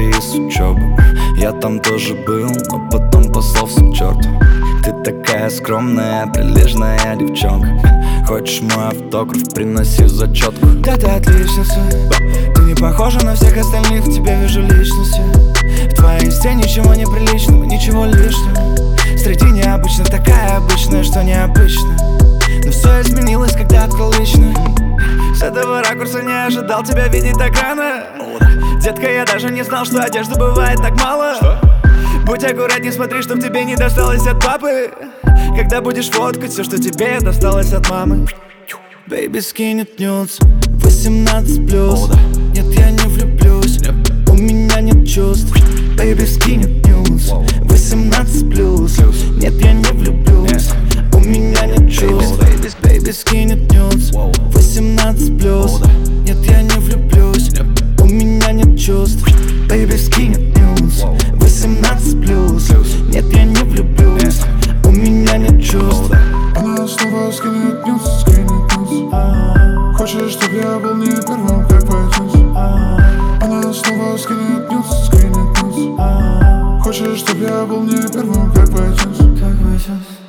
России с учебы. Я там тоже был, но потом послался к черту. Ты такая скромная, прилежная девчонка. Хочешь мой автограф, приноси зачетку. Да ты отличница, ты не похожа на всех остальных, в тебе вижу личности. В твоей инсте ничего неприличного, ничего лишнего. Среди необычных такая обычная, что необычно. Но все изменилось, когда открыл личное. С этого ракурса не ожидал тебя видеть так рано. Детка, я даже не знал, что одежды бывает так мало. Будь аккуратней, смотри, чтоб тебе не досталось от папы. Когда будешь фоткать все, что тебе досталось от мамы. Бэйби скинет нюдс 18+. Нет, я не влюблюсь, у меня нет чувств. Бэйби скинет нюдс 18+. Нет, я не влюблюсь, у меня нет чувств. Бэйби скинет нюдс 18+. Нет, я не влюблюсь, у меня нет чувств. Бэйби скинет нюдс 18+. Нет, я не влюблюсь, у меня нет чувств. Она снова скинет нюдс, скинет нюдс. Хочешь, чтоб я был не первым, как в iTunes? Она снова скинет нюдс, скинет нюдс. Хочешь, чтоб я был не первым, как в iTunes?